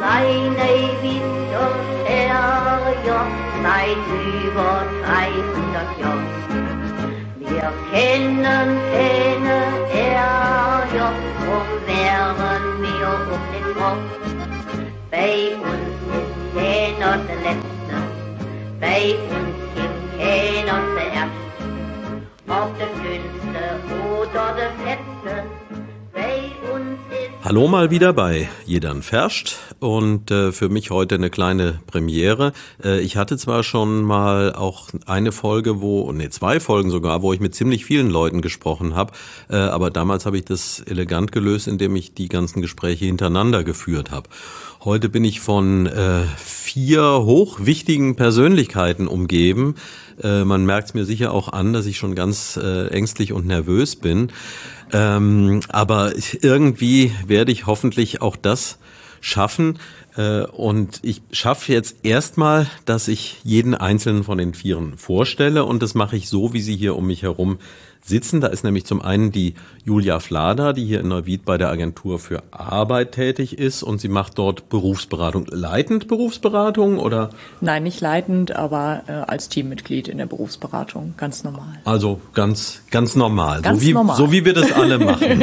sei Neuwieder Terrier seit über 300 Jahren. Wir kennen keine Ärger, drum wären wir um den Rock. Bei uns ist keiner der Letzte, bei uns gibt keiner zuerst. Ob der Dünnste oder der Fetzte, bei uns ist... Hallo mal wieder bei Jedan Ferscht und für mich heute eine kleine Premiere. Ich hatte zwar schon mal auch eine Folge, zwei Folgen sogar, wo ich mit ziemlich vielen Leuten gesprochen habe, aber damals habe ich das elegant gelöst, indem ich die ganzen Gespräche hintereinander geführt habe. Heute bin ich von 4 hochwichtigen Persönlichkeiten umgeben. Man merkt es mir sicher auch an, dass ich schon ganz ängstlich und nervös bin. Aber irgendwie werde ich hoffentlich auch das schaffen. Und ich schaffe jetzt erstmal, dass ich jeden einzelnen von den 4 vorstelle. Und das mache ich so, wie sie hier um mich herum sitzen. Da ist nämlich zum einen die Julia Flader, die hier in Neuwied bei der Agentur für Arbeit tätig ist und sie macht dort Berufsberatung. Leitend Berufsberatung oder? Nein, nicht leitend, aber als Teammitglied in der Berufsberatung, ganz normal. Also ganz normal. Ganz normal. So wie wir das alle machen.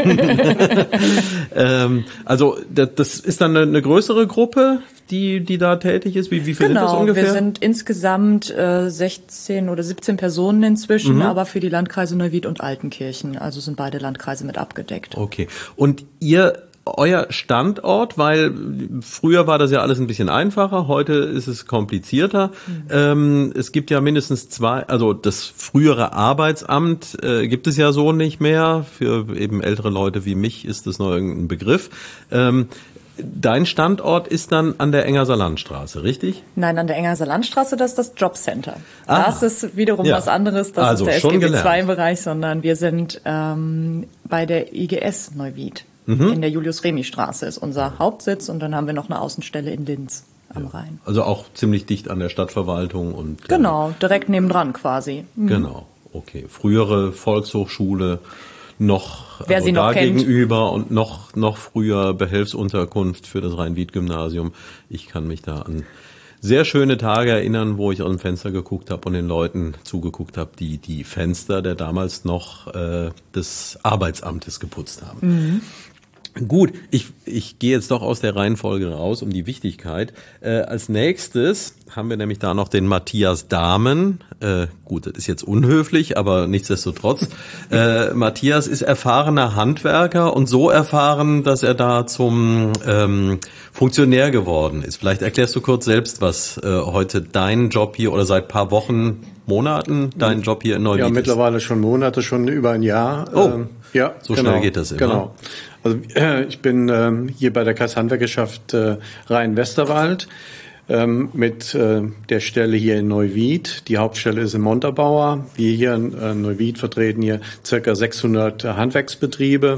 Also das ist dann eine größere Gruppe, die da tätig ist? Wie viel sind das ungefähr? Wir sind insgesamt 16 oder 17 Personen inzwischen, aber für die Landkreise Neuwied und Altenkirchen. Also sind beide Landkreise mit abgedeckt. Okay. Und euer Standort, weil früher war das ja alles ein bisschen einfacher, heute ist es komplizierter. Es gibt ja mindestens 2, also das frühere Arbeitsamt gibt es ja so nicht mehr. Für eben ältere Leute wie mich ist das noch irgendein Begriff. Dein Standort ist dann an der Engerser Landstraße, richtig? Nein, an der Engerser Landstraße, das ist das Jobcenter. Das ist wiederum was anderes, das ist der SGB-II-Bereich, sondern wir sind bei der IGS Neuwied. In der Julius-Remy-Straße ist unser Hauptsitz und dann haben wir noch eine Außenstelle in Linz am Rhein. Also auch ziemlich dicht an der Stadtverwaltung und... Genau, direkt nebendran quasi. Genau, okay. Frühere Volkshochschule... Wer sie noch kennt. Gegenüber und noch früher Behelfsunterkunft für das Rhein-Wied-Gymnasium. Ich kann mich da an sehr schöne Tage erinnern, wo ich aus dem Fenster geguckt habe und den Leuten zugeguckt habe, die Fenster der damals noch des Arbeitsamtes geputzt haben. Gut, ich gehe jetzt doch aus der Reihenfolge raus um die Wichtigkeit. Als nächstes haben wir nämlich da noch den Matthias Dahmen. Gut, das ist jetzt unhöflich, aber nichtsdestotrotz. Matthias ist erfahrener Handwerker und so erfahren, dass er da zum Funktionär geworden ist. Vielleicht erklärst du kurz selbst, was heute dein Job hier oder seit paar Wochen, Monaten dein Job hier in Neuwied ist. Ja, mittlerweile schon Monate, schon über ein Jahr. Ja, so schnell geht das immer. Genau. Also ich bin hier bei der Kreishandwerkerschaft Rhein-Westerwald mit der Stelle hier in Neuwied. Die Hauptstelle ist in Montabaur. Wir hier in Neuwied vertreten hier circa 600 Handwerksbetriebe.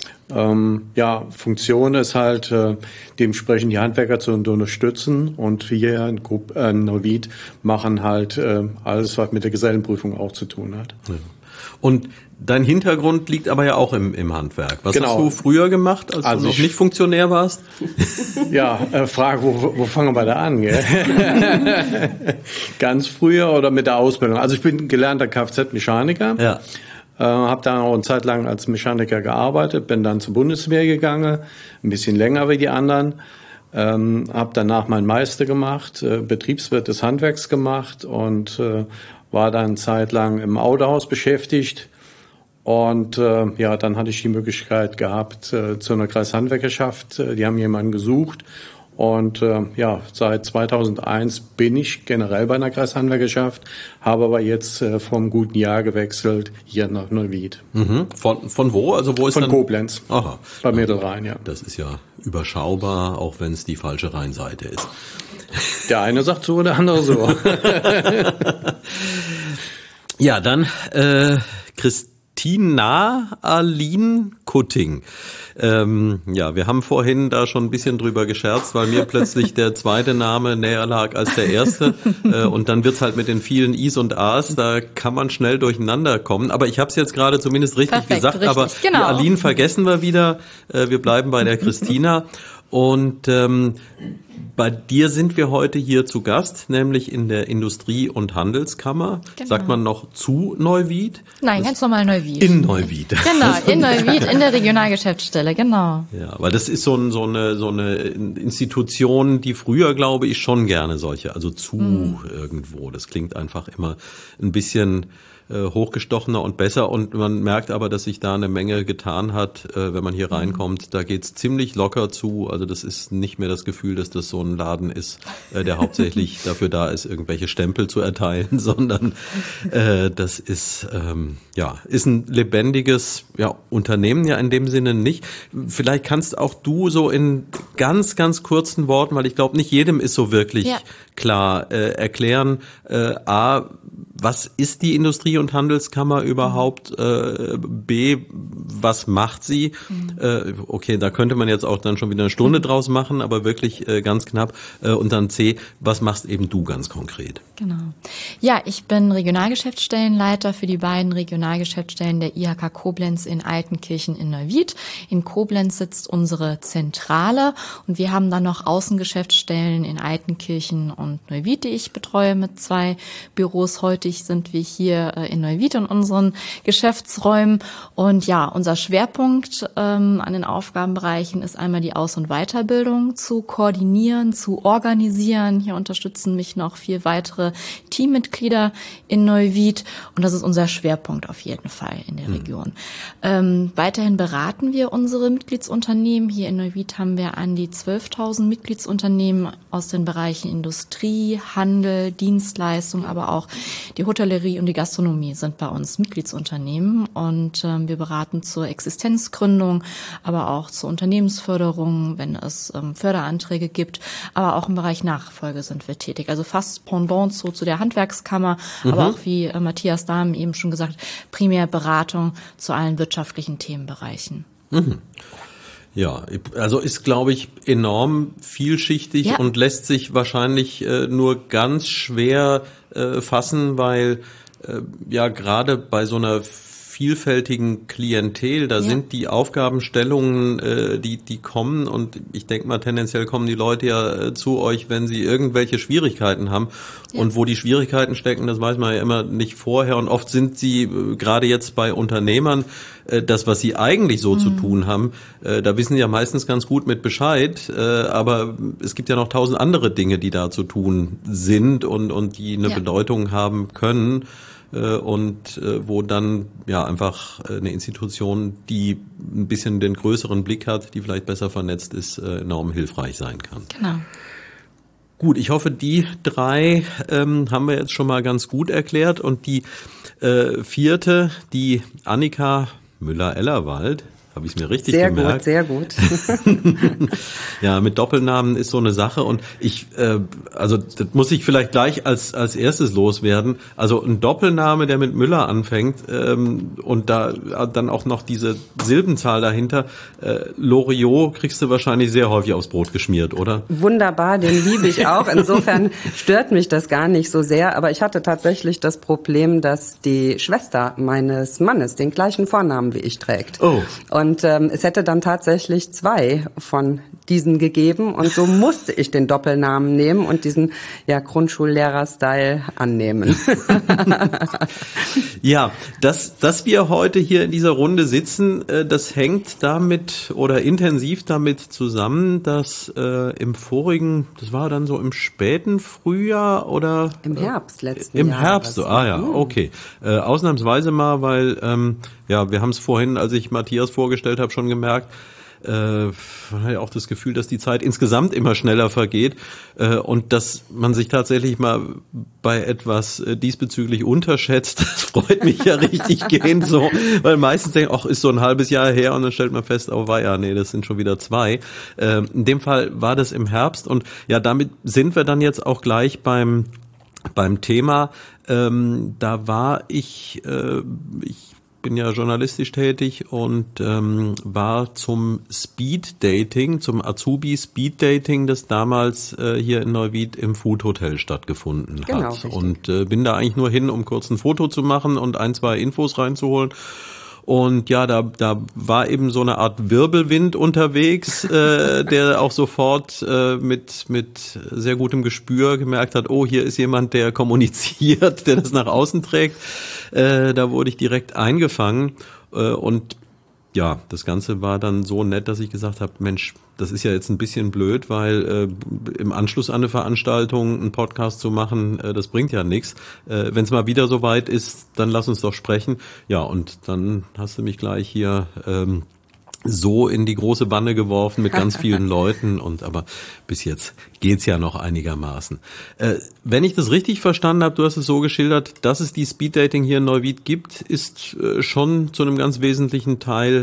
Funktion ist halt, dementsprechend die Handwerker zu unterstützen und wir in Neuwied machen halt alles, was mit der Gesellenprüfung auch zu tun hat. Ja. Und dein Hintergrund liegt aber ja auch im Handwerk. Was hast du früher gemacht, als du noch nicht Funktionär warst? Ja, Frage, wo fangen wir da an? Gell? Ganz früher oder mit der Ausbildung? Also ich bin gelernter Kfz-Mechaniker. Ja. Habe dann auch eine Zeit lang als Mechaniker gearbeitet, bin dann zur Bundeswehr gegangen, ein bisschen länger wie die anderen. Habe danach meinen Meister gemacht, Betriebswirt des Handwerks gemacht und war dann eine Zeit lang im Autohaus beschäftigt. Und dann hatte ich die Möglichkeit gehabt zu einer Kreishandwerkerschaft. Die haben jemanden gesucht. Und seit 2001 bin ich generell bei einer Kreishandwerkerschaft, habe aber jetzt vom guten Jahr gewechselt hier nach Neuwied. Von wo? Also wo ist von Koblenz. Aha. Bei Mittelrhein, ja. Das ist ja überschaubar, auch wenn es die falsche Rheinseite ist. Der eine sagt so, der andere so. Ja, dann Christina Aline Kutting. Wir haben vorhin da schon ein bisschen drüber gescherzt, weil mir plötzlich der zweite Name näher lag als der erste. Und dann wird's halt mit den vielen Is und As, da kann man schnell durcheinander kommen. Aber ich habe es jetzt gerade zumindest richtig gesagt, aber genau. Die Aline vergessen wir wieder. Wir bleiben bei der Christina. Und bei dir sind wir heute hier zu Gast, nämlich in der Industrie- und Handelskammer. Genau. Sagt man noch zu Neuwied? Nein, ganz normal Neuwied. In Neuwied. Genau, in Neuwied, in der Regionalgeschäftsstelle, genau. Ja, weil das ist so eine Institution, die früher, glaube ich, schon gerne solche, also irgendwo. Das klingt einfach immer ein bisschen hochgestochener und besser, und man merkt aber, dass sich da eine Menge getan hat, wenn man hier reinkommt. Da geht's ziemlich locker zu, also das ist nicht mehr das Gefühl, dass das so ein Laden ist, der hauptsächlich dafür da ist, irgendwelche Stempel zu erteilen, sondern das ist ist ein lebendiges Unternehmen ja in dem Sinne nicht. Vielleicht kannst auch du so in ganz, ganz kurzen Worten, weil ich glaube, nicht jedem ist so wirklich klar, erklären, was ist die Industrie- und Handelskammer überhaupt? B, was macht sie? Okay, da könnte man jetzt auch dann schon wieder eine Stunde draus machen, aber wirklich ganz knapp. Und dann C, was machst eben du ganz konkret? Genau. Ja, ich bin Regionalgeschäftsstellenleiter für die beiden Regionalgeschäftsstellen der IHK Koblenz in Altenkirchen in Neuwied. In Koblenz sitzt unsere Zentrale und wir haben dann noch Außengeschäftsstellen in Altenkirchen und Neuwied, die ich betreue mit 2 Büros. Heute sind wir hier in Neuwied in unseren Geschäftsräumen. Und ja, unser Schwerpunkt an den Aufgabenbereichen ist einmal die Aus- und Weiterbildung zu koordinieren, zu organisieren. Hier unterstützen mich noch 4 weitere Teammitglieder in Neuwied. Und das ist unser Schwerpunkt auf jeden Fall in der Region. Weiterhin beraten wir unsere Mitgliedsunternehmen. Hier in Neuwied haben wir an die 12.000 Mitgliedsunternehmen aus den Bereichen Industrie, Handel, Dienstleistung, aber auch die Hotellerie und die Gastronomie sind bei uns Mitgliedsunternehmen, und wir beraten zur Existenzgründung, aber auch zur Unternehmensförderung, wenn es Förderanträge gibt, aber auch im Bereich Nachfolge sind wir tätig. Also fast Pendant zu der Handwerkskammer, aber auch, wie Matthias Dahm eben schon gesagt, primär Beratung zu allen wirtschaftlichen Themenbereichen. Ja, also ist, glaube ich, enorm vielschichtig und lässt sich wahrscheinlich nur ganz schwer fassen, weil gerade bei so einer vielfältigen Klientel, da sind die Aufgabenstellungen, die kommen, und ich denke mal, tendenziell kommen die Leute ja zu euch, wenn sie irgendwelche Schwierigkeiten haben. Und wo die Schwierigkeiten stecken, das weiß man ja immer nicht vorher, und oft sind sie, gerade jetzt bei Unternehmern, das, was sie eigentlich so zu tun haben, da wissen sie ja meistens ganz gut mit Bescheid, aber es gibt ja noch 1000 andere Dinge, die da zu tun sind und die eine Bedeutung haben können. Und wo dann einfach eine Institution, die ein bisschen den größeren Blick hat, die vielleicht besser vernetzt ist, enorm hilfreich sein kann. Genau. Gut, ich hoffe, die 3 haben wir jetzt schon mal ganz gut erklärt, und die 4., die Annika Müller-Ellerwald, habe ich es mir richtig gemerkt? Sehr gut. Ja, mit Doppelnamen ist so eine Sache, und das muss ich vielleicht gleich als erstes loswerden. Also ein Doppelname, der mit Müller anfängt, und da dann auch noch diese Silbenzahl dahinter. Loriot kriegst du wahrscheinlich sehr häufig aufs Brot geschmiert, oder? Wunderbar, den liebe ich auch. Insofern stört mich das gar nicht so sehr. Aber ich hatte tatsächlich das Problem, dass die Schwester meines Mannes den gleichen Vornamen wie ich trägt. Oh. Und es hätte dann tatsächlich 2 von diesen gegeben, und so musste ich den Doppelnamen nehmen und diesen Grundschullehrer-Style annehmen. Ja, dass wir heute hier in dieser Runde sitzen, das hängt damit oder intensiv damit zusammen, dass im vorigen, das war dann so im späten Frühjahr oder? Im Herbst letzten Jahr. Im Herbst, so, okay. Ausnahmsweise mal, weil wir haben es vorhin, als ich Matthias vorgestellt habe, schon gemerkt, man hat ja auch das Gefühl, dass die Zeit insgesamt immer schneller vergeht, und dass man sich tatsächlich mal bei etwas diesbezüglich unterschätzt. Das freut mich ja richtig gehend so, weil meistens denkt, ach, ist so ein halbes Jahr her, und dann stellt man fest, oh weia, nee, das sind schon wieder 2. In dem Fall war das im Herbst, und damit sind wir dann jetzt auch gleich beim Thema. Da war ich bin ja journalistisch tätig und war zum Speed-Dating, zum Azubi-Speed-Dating, das damals hier in Neuwied im Food Hotel stattgefunden hat. Richtig. Und bin da eigentlich nur hin, um kurz ein Foto zu machen und 1, 2 Infos reinzuholen. Und ja, da war eben so eine Art Wirbelwind unterwegs, der auch sofort mit sehr gutem Gespür gemerkt hat, oh, hier ist jemand, der kommuniziert, der das nach außen trägt. Da wurde ich direkt eingefangen und ja, das Ganze war dann so nett, dass ich gesagt habe, Mensch, das ist ja jetzt ein bisschen blöd, weil im Anschluss an eine Veranstaltung einen Podcast zu machen, das bringt ja nichts. Wenn es mal wieder soweit ist, dann lass uns doch sprechen. Ja, und dann hast du mich gleich hier so in die große Wanne geworfen mit ganz vielen Leuten aber bis jetzt geht's ja noch einigermaßen. Wenn ich das richtig verstanden habe, du hast es so geschildert, dass es die Speeddating hier in Neuwied gibt, ist schon zu einem ganz wesentlichen Teil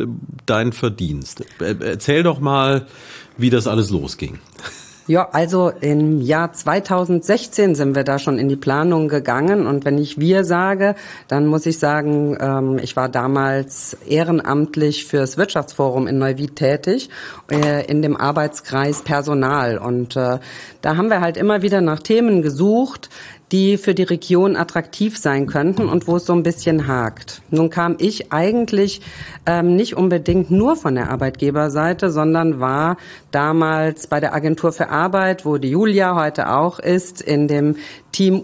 dein Verdienst. Erzähl doch mal, wie das alles losging. Ja, also im Jahr 2016 sind wir da schon in die Planung gegangen und wenn ich wir sage, dann muss ich sagen, ich war damals ehrenamtlich fürs Wirtschaftsforum in Neuwied tätig, in dem Arbeitskreis Personal und da haben wir halt immer wieder nach Themen gesucht, die für die Region attraktiv sein könnten und wo es so ein bisschen hakt. Nun kam ich eigentlich nicht unbedingt nur von der Arbeitgeberseite, sondern war damals bei der Agentur für Arbeit, wo die Julia heute auch ist, in dem Team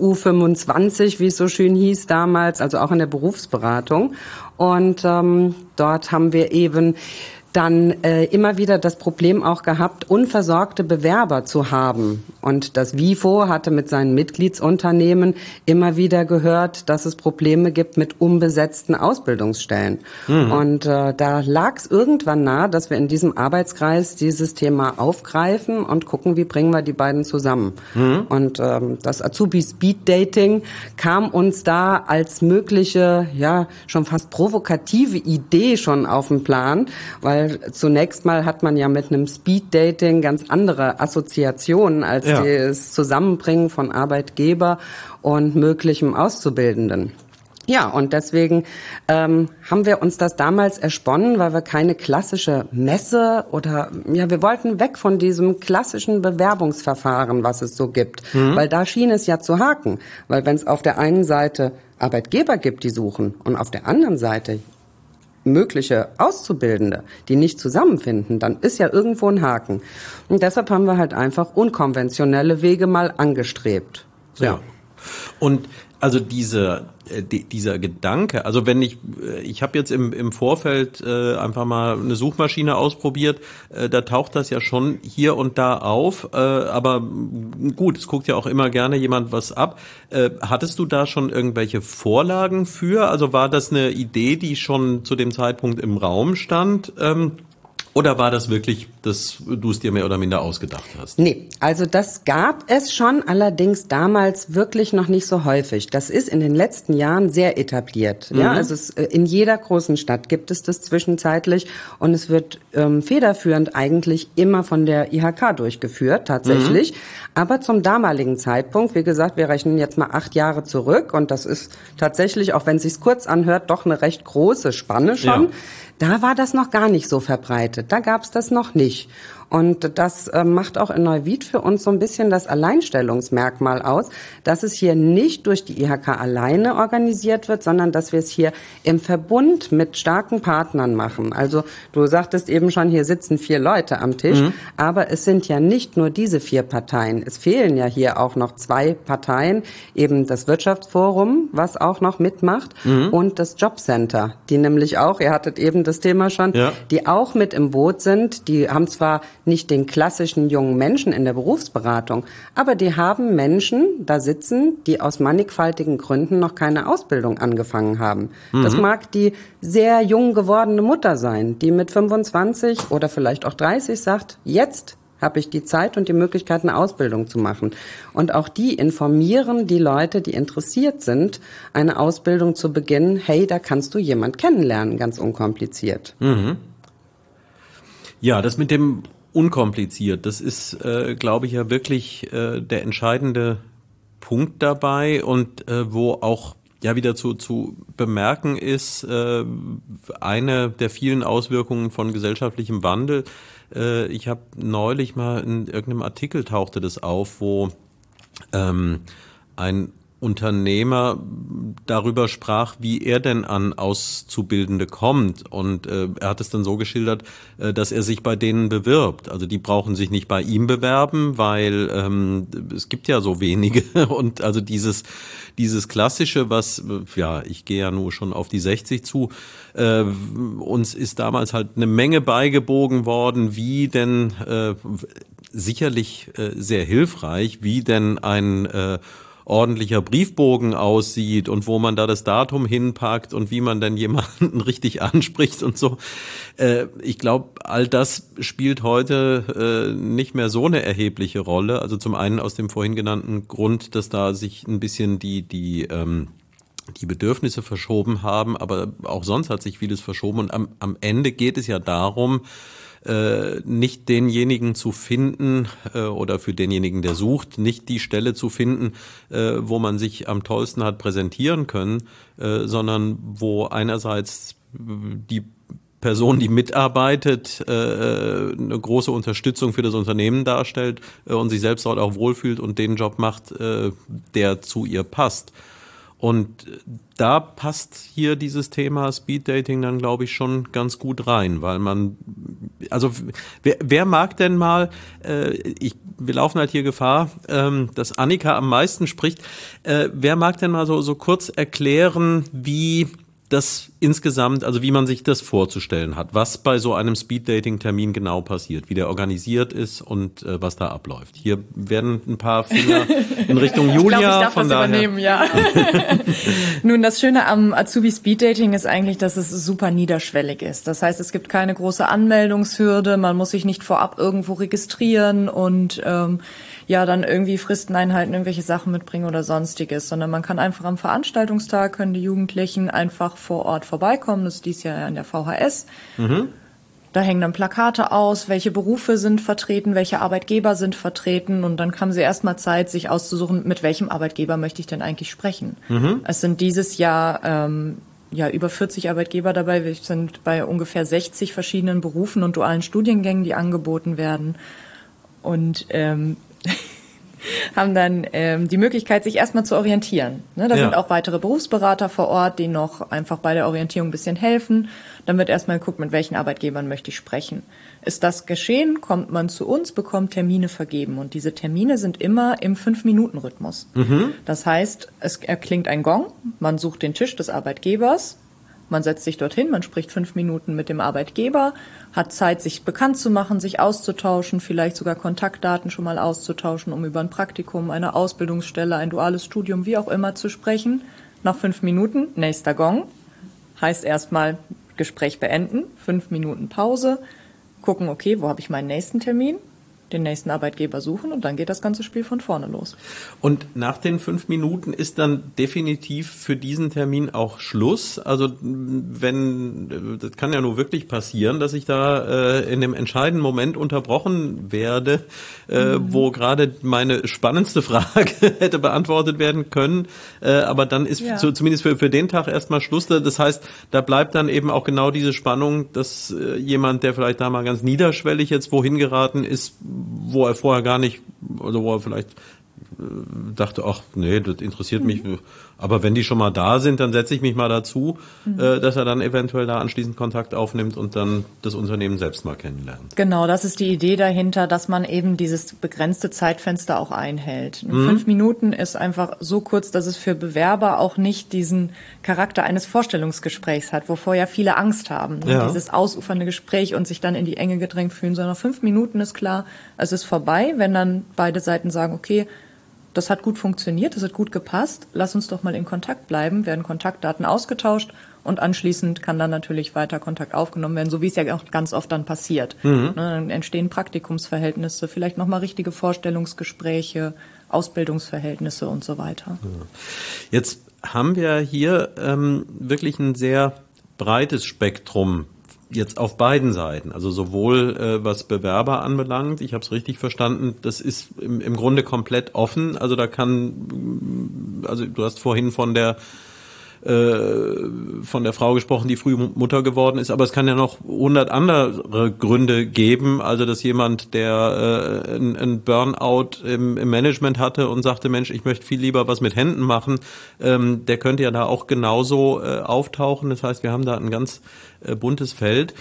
U25, wie es so schön hieß damals, also auch in der Berufsberatung. Und dort haben wir eben dann immer wieder das Problem auch gehabt, unversorgte Bewerber zu haben. Und das WIFO hatte mit seinen Mitgliedsunternehmen immer wieder gehört, dass es Probleme gibt mit unbesetzten Ausbildungsstellen. Und da lag es irgendwann nahe, dass wir in diesem Arbeitskreis dieses Thema aufgreifen und gucken, wie bringen wir die beiden zusammen. Und das Azubi Speed Dating kam uns da als mögliche, ja, schon fast provokative Idee schon auf den Plan, weil zunächst mal hat man ja mit einem Speed-Dating ganz andere Assoziationen als das Zusammenbringen von Arbeitgeber und möglichem Auszubildenden. Ja, und deswegen haben wir uns das damals ersponnen, weil wir keine klassische Messe wir wollten weg von diesem klassischen Bewerbungsverfahren, was es so gibt, weil da schien es ja zu haken, weil wenn es auf der einen Seite Arbeitgeber gibt, die suchen und auf der anderen Seite mögliche Auszubildende, die nicht zusammenfinden, dann ist ja irgendwo ein Haken. Und deshalb haben wir halt einfach unkonventionelle Wege mal angestrebt. Ja. Und also dieser Gedanke, also wenn ich habe jetzt im Vorfeld einfach mal eine Suchmaschine ausprobiert, da taucht das ja schon hier und da auf, aber gut, es guckt ja auch immer gerne jemand was ab. Hattest du da schon irgendwelche Vorlagen für? Also war das eine Idee, die schon zu dem Zeitpunkt im Raum stand? Oder war das wirklich, dass du es dir mehr oder minder ausgedacht hast? Nee, also das gab es schon, allerdings damals wirklich noch nicht so häufig. Das ist in den letzten Jahren sehr etabliert. Ja, also in jeder großen Stadt gibt es das zwischenzeitlich und es wird federführend eigentlich immer von der IHK durchgeführt, tatsächlich. Aber zum damaligen Zeitpunkt, wie gesagt, wir rechnen jetzt mal 8 Jahre zurück und das ist tatsächlich, auch wenn es sich kurz anhört, doch eine recht große Spanne schon. Ja. Da war das noch gar nicht so verbreitet. Da gab es das noch nicht. Und das macht auch in Neuwied für uns so ein bisschen das Alleinstellungsmerkmal aus, dass es hier nicht durch die IHK alleine organisiert wird, sondern dass wir es hier im Verbund mit starken Partnern machen. Also du sagtest eben schon, hier sitzen 4 Leute am Tisch, aber es sind ja nicht nur diese 4 Parteien. Es fehlen ja hier auch noch 2 Parteien, eben das Wirtschaftsforum, was auch noch mitmacht, und das Jobcenter, die nämlich auch, ihr hattet eben das Thema schon, die auch mit im Boot sind. Die haben zwar nicht den klassischen jungen Menschen in der Berufsberatung, aber die haben Menschen da sitzen, die aus mannigfaltigen Gründen noch keine Ausbildung angefangen haben. Das mag die sehr jung gewordene Mutter sein, die mit 25 oder vielleicht auch 30 sagt, jetzt habe ich die Zeit und die Möglichkeit, eine Ausbildung zu machen. Und auch die informieren die Leute, die interessiert sind, eine Ausbildung zu beginnen. Hey, da kannst du jemand kennenlernen, ganz unkompliziert. Ja, das mit dem unkompliziert, das ist, glaube ich, ja wirklich der entscheidende Punkt dabei und wo auch ja wieder zu bemerken ist, eine der vielen Auswirkungen von gesellschaftlichem Wandel. Ich habe neulich mal in irgendeinem Artikel tauchte das auf, wo ein Unternehmer darüber sprach, wie er denn an Auszubildende kommt. Und er hat es dann so geschildert, dass er sich bei denen bewirbt. Also die brauchen sich nicht bei ihm bewerben, weil es gibt ja so wenige. Und also dieses Klassische, was, ja, ich gehe ja nur schon auf die 60 zu, uns ist damals halt eine Menge beigebogen worden, wie denn sicherlich sehr hilfreich, wie denn ein ordentlicher Briefbogen aussieht und wo man da das Datum hinpackt und wie man dann jemanden richtig anspricht und so. Ich glaube, all das spielt heute nicht mehr so eine erhebliche Rolle. Also zum einen aus dem vorhin genannten Grund, dass da sich ein bisschen die Bedürfnisse verschoben haben, aber auch sonst hat sich vieles verschoben. Und am Ende geht es ja darum, nicht denjenigen zu finden oder für denjenigen, der sucht, nicht die Stelle zu finden, wo man sich am tollsten hat präsentieren können, sondern wo einerseits die Person, die mitarbeitet, eine große Unterstützung für das Unternehmen darstellt und sich selbst dort auch wohlfühlt und den Job macht, der zu ihr passt. Und da passt hier dieses Thema Speeddating dann, glaube ich, schon ganz gut rein, weil also wer mag denn mal, wir laufen halt hier Gefahr, dass Annika am meisten spricht, wer mag denn mal so kurz erklären, wie das insgesamt, also wie man sich das vorzustellen hat, was bei so einem Speeddating-Termin genau passiert, wie der organisiert ist und was da abläuft. Hier werden ein paar Finger in Richtung Julia. Ich darf das übernehmen, ja. Nun, das Schöne am Azubi Speeddating ist eigentlich, dass es super niederschwellig ist. Das heißt, es gibt keine große Anmeldungshürde, man muss sich nicht vorab irgendwo registrieren und dann irgendwie Fristen einhalten, irgendwelche Sachen mitbringen oder sonstiges, sondern man kann einfach am Veranstaltungstag, können die Jugendlichen einfach vor Ort vorbeikommen. Das ist dies Jahr an der VHS. Mhm. Da hängen dann Plakate aus, welche Berufe sind vertreten, welche Arbeitgeber sind vertreten und dann haben sie erstmal Zeit, sich auszusuchen, mit welchem Arbeitgeber möchte ich denn eigentlich sprechen. Mhm. Es sind dieses Jahr über 40 Arbeitgeber dabei. Wir sind bei ungefähr 60 verschiedenen Berufen und dualen Studiengängen, die angeboten werden. Und haben dann die Möglichkeit, sich erstmal zu orientieren. Da sind auch weitere Berufsberater vor Ort, die noch einfach bei der Orientierung ein bisschen helfen. Dann wird erstmal geguckt, mit welchen Arbeitgebern möchte ich sprechen. Ist das geschehen, kommt man zu uns, bekommt Termine vergeben. Und diese Termine sind immer im 5-Minuten-Rhythmus. Mhm. Das heißt, es erklingt ein Gong, man sucht den Tisch des Arbeitgebers, man setzt sich dorthin, man spricht 5 Minuten mit dem Arbeitgeber, hat Zeit, sich bekannt zu machen, sich auszutauschen, vielleicht sogar Kontaktdaten schon mal auszutauschen, um über ein Praktikum, eine Ausbildungsstelle, ein duales Studium, wie auch immer zu sprechen. Nach 5 Minuten, nächster Gong, heißt erstmal Gespräch beenden, 5 Minuten Pause, gucken, okay, wo habe ich meinen nächsten Termin? Den nächsten Arbeitgeber suchen und dann geht das ganze Spiel von vorne los. Und nach den 5 Minuten ist dann definitiv für diesen Termin auch Schluss? Also das kann ja nur wirklich passieren, dass ich da in dem entscheidenden Moment unterbrochen werde, wo gerade meine spannendste Frage hätte beantwortet werden können, aber dann ist zumindest für den Tag erstmal Schluss. Das heißt, da bleibt dann eben auch genau diese Spannung, dass jemand, der vielleicht da mal ganz niederschwellig jetzt wohin geraten ist, wo er vorher gar nicht, oder wo er vielleicht dachte, ach nee, das interessiert mich, aber wenn die schon mal da sind, dann setze ich mich mal dazu, dass er dann eventuell da anschließend Kontakt aufnimmt und dann das Unternehmen selbst mal kennenlernt. Genau, das ist die Idee dahinter, dass man eben dieses begrenzte Zeitfenster auch einhält. 5 Minuten ist einfach so kurz, dass es für Bewerber auch nicht diesen Charakter eines Vorstellungsgesprächs hat, wovor ja viele Angst haben. Ja. Dieses ausufernde Gespräch und sich dann in die Enge gedrängt fühlen, sondern 5 Minuten ist klar, es ist vorbei, wenn dann beide Seiten sagen, okay, das hat gut funktioniert, das hat gut gepasst, lass uns doch mal in Kontakt bleiben, werden Kontaktdaten ausgetauscht und anschließend kann dann natürlich weiter Kontakt aufgenommen werden, so wie es ja auch ganz oft dann passiert. Dann entstehen Praktikumsverhältnisse, vielleicht nochmal richtige Vorstellungsgespräche, Ausbildungsverhältnisse und so weiter. Jetzt haben wir hier wirklich ein sehr breites Spektrum jetzt auf beiden Seiten, also sowohl was Bewerber anbelangt, ich habe es richtig verstanden, das ist im Grunde komplett offen, also da kann, also du hast vorhin von der von der Frau gesprochen, die früh Mutter geworden ist, aber es kann ja noch 100 andere Gründe geben, also dass jemand, der ein Burnout im Management hatte und sagte, Mensch, ich möchte viel lieber was mit Händen machen, der könnte ja da auch genauso auftauchen. Das heißt, wir haben da ein ganz buntes Feld.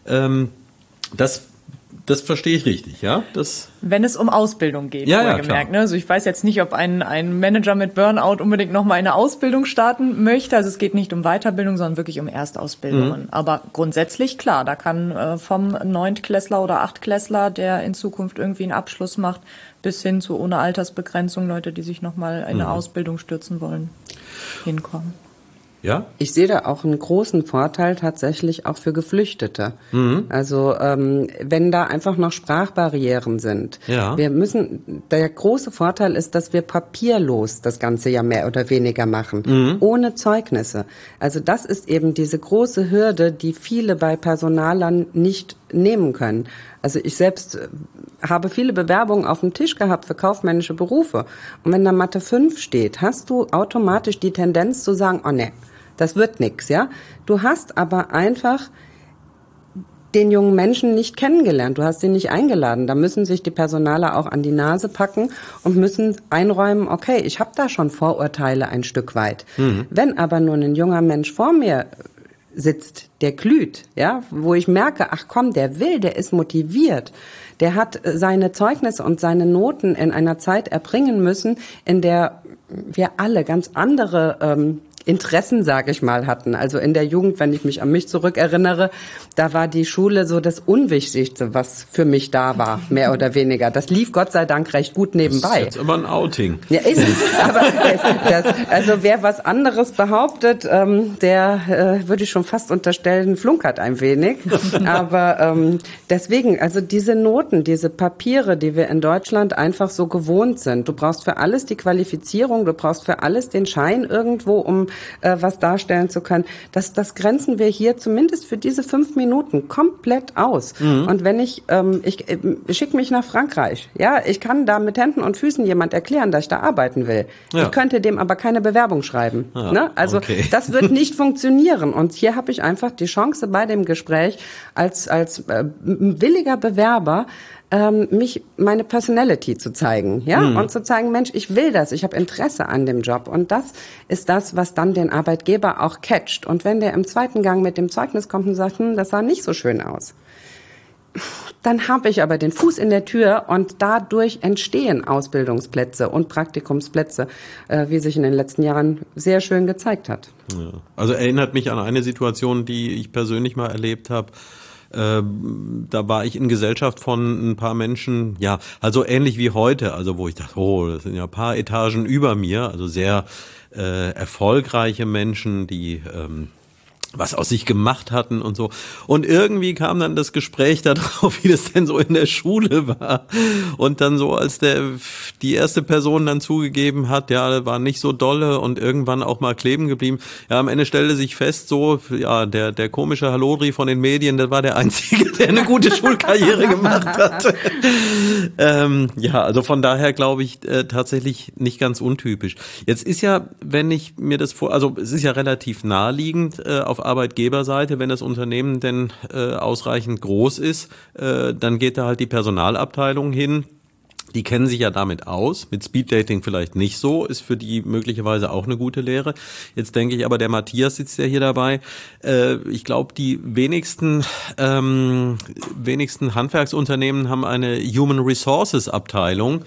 Das verstehe ich richtig, ja? Wenn es um Ausbildung geht, wohlgemerkt. Ne? Also ich weiß jetzt nicht, ob ein Manager mit Burnout unbedingt nochmal eine Ausbildung starten möchte. Also es geht nicht um Weiterbildung, sondern wirklich um Erstausbildungen. Aber grundsätzlich, klar, da kann vom Neuntklässler oder Achtklässler, der in Zukunft irgendwie einen Abschluss macht, bis hin zu ohne Altersbegrenzung Leute, die sich nochmal in eine Ausbildung stürzen wollen, hinkommen. Ja? Ich sehe da auch einen großen Vorteil tatsächlich auch für Geflüchtete. Also wenn da einfach noch Sprachbarrieren sind. Ja. Der große Vorteil ist, dass wir papierlos das Ganze ja mehr oder weniger machen, ohne Zeugnisse. Also das ist eben diese große Hürde, die viele bei Personalern nicht nehmen können. Also ich selbst habe viele Bewerbungen auf dem Tisch gehabt für kaufmännische Berufe. Und wenn da Mathe 5 steht, hast du automatisch die Tendenz zu sagen, oh ne, das wird nix, ja. Du hast aber einfach den jungen Menschen nicht kennengelernt. Du hast ihn nicht eingeladen. Da müssen sich die Personaler auch an die Nase packen und müssen einräumen, okay, ich habe da schon Vorurteile ein Stück weit. Wenn aber nur ein junger Mensch vor mir sitzt, der glüht, ja, wo ich merke, ach komm, der will, der ist motiviert, der hat seine Zeugnisse und seine Noten in einer Zeit erbringen müssen, in der wir alle ganz andere Interessen, sage ich mal, hatten. Also in der Jugend, wenn ich mich an mich zurückerinnere, da war die Schule so das Unwichtigste, was für mich da war, mehr oder weniger. Das lief Gott sei Dank recht gut nebenbei. Das ist jetzt immer ein Outing. Ja, ist es. Aber also wer was anderes behauptet, der würde ich schon fast unterstellen, flunkert ein wenig. Aber deswegen, also diese Noten, diese Papiere, die wir in Deutschland einfach so gewohnt sind. Du brauchst für alles die Qualifizierung, du brauchst für alles den Schein irgendwo, um was darstellen zu können. Das grenzen wir hier zumindest für diese 5 Minuten komplett aus. Und wenn ich schicke mich nach Frankreich, ja, ich kann da mit Händen und Füßen jemand erklären, dass ich da arbeiten will. Ja. Ich könnte dem aber keine Bewerbung schreiben. Ja, ne? Also das wird nicht funktionieren. Und hier habe ich einfach die Chance bei dem Gespräch als williger Bewerber meine Personality zu zeigen, ja, und zu zeigen, Mensch, ich will das, ich habe Interesse an dem Job, und das ist das, was dann den Arbeitgeber auch catcht. Und wenn der im zweiten Gang mit dem Zeugnis kommt und sagt, das sah nicht so schön aus, dann habe ich aber den Fuß in der Tür, und dadurch entstehen Ausbildungsplätze und Praktikumsplätze, wie sich in den letzten Jahren sehr schön gezeigt hat. Ja. Also erinnert mich an eine Situation, die ich persönlich mal erlebt habe. Da war ich in Gesellschaft von ein paar Menschen, ja, also ähnlich wie heute, also wo ich dachte, das sind ja ein paar Etagen über mir, also sehr erfolgreiche Menschen, die was aus sich gemacht hatten und so. Und irgendwie kam dann das Gespräch darauf, wie das denn so in der Schule war. Und dann so, als die erste Person dann zugegeben hat, ja, das war nicht so dolle und irgendwann auch mal kleben geblieben. Ja, am Ende stellte sich fest, so, ja, der komische Hallodri von den Medien, der war der Einzige, der eine gute Schulkarriere gemacht hat. Ja, also von daher glaube ich tatsächlich nicht ganz untypisch. Jetzt ist ja, wenn ich mir das also es ist ja relativ naheliegend auf Arbeitgeberseite, wenn das Unternehmen denn ausreichend groß ist, dann geht da halt die Personalabteilung hin. Die kennen sich ja damit aus, mit Speeddating vielleicht nicht so, ist für die möglicherweise auch eine gute Lehre. Jetzt denke ich aber, der Matthias sitzt ja hier dabei. Ich glaube, die wenigsten Handwerksunternehmen haben eine Human Resources Abteilung.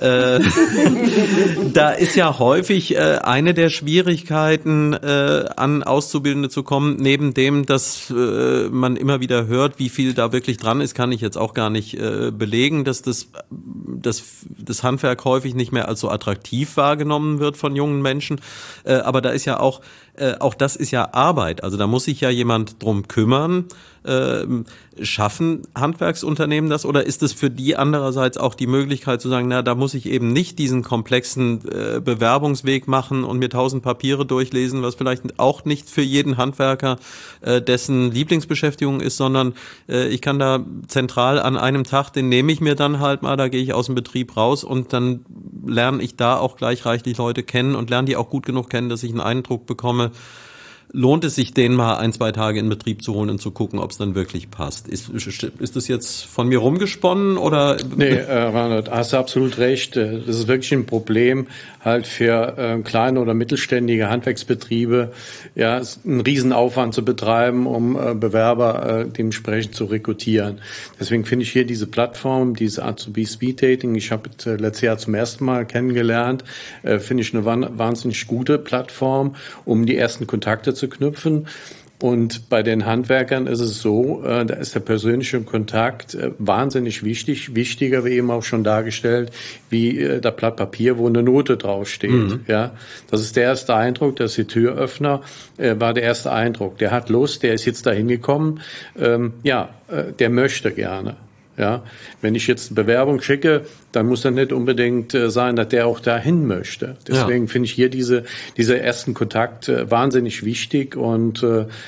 Da ist ja häufig eine der Schwierigkeiten, an Auszubildende zu kommen, neben dem, dass man immer wieder hört, wie viel da wirklich dran ist, kann ich jetzt auch gar nicht belegen, dass das Handwerk häufig nicht mehr als so attraktiv wahrgenommen wird von jungen Menschen. Aber da ist ja auch das ist ja Arbeit. Also da muss sich ja jemand drum kümmern. Schaffen Handwerksunternehmen das, oder ist es für die andererseits auch die Möglichkeit zu sagen, na, da muss ich eben nicht diesen komplexen Bewerbungsweg machen und mir 1000 Papiere durchlesen, was vielleicht auch nicht für jeden Handwerker dessen Lieblingsbeschäftigung ist, sondern ich kann da zentral an einem Tag, den nehme ich mir dann halt mal, da gehe ich aus dem Betrieb raus und dann lerne ich da auch gleich reichlich Leute kennen und lerne die auch gut genug kennen, dass ich einen Eindruck bekomme, lohnt es sich, den mal 1-2 Tage in Betrieb zu holen und zu gucken, ob es dann wirklich passt. Ist das jetzt von mir rumgesponnen oder? Nee, Reinhard, hast du absolut recht. Das ist wirklich ein Problem halt für kleine oder mittelständige Handwerksbetriebe, ja, einen Riesenaufwand zu betreiben, um Bewerber dementsprechend zu rekrutieren. Deswegen finde ich hier diese Plattform, dieses Azubi Speed Dating, ich habe letztes Jahr zum ersten Mal kennengelernt, finde ich eine wahnsinnig gute Plattform, um die ersten Kontakte zu knüpfen. Und bei den Handwerkern ist es so, da ist der persönliche Kontakt wahnsinnig wichtig, wichtiger, wie eben auch schon dargestellt, wie das Blatt Papier, wo eine Note draufsteht. Mhm. Ja, das ist der erste Eindruck, dass die Türöffner war der erste Eindruck. Der hat Lust, der ist jetzt da hingekommen, der möchte gerne. Ja, wenn ich jetzt eine Bewerbung schicke, dann muss das nicht unbedingt sein, dass der auch dahin möchte. Deswegen finde ich hier diese ersten Kontakt wahnsinnig wichtig und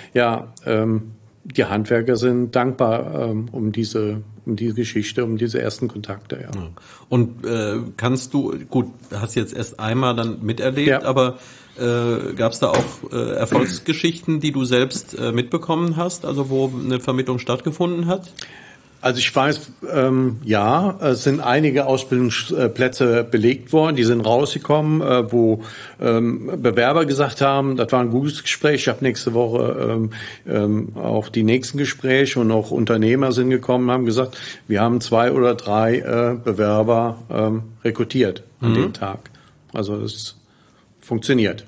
die Handwerker sind dankbar um diese Geschichte, um diese ersten Kontakte. Ja. Und kannst du, gut, hast jetzt erst einmal dann miterlebt, aber gab es da auch Erfolgsgeschichten, die du selbst mitbekommen hast, also wo eine Vermittlung stattgefunden hat? Also ich weiß, es sind einige Ausbildungsplätze belegt worden, die sind rausgekommen, wo Bewerber gesagt haben, das war ein gutes Gespräch, ich habe nächste Woche auch die nächsten Gespräche und auch Unternehmer sind gekommen, haben gesagt, wir haben 2 oder 3 Bewerber rekrutiert an dem Tag. Also es funktioniert.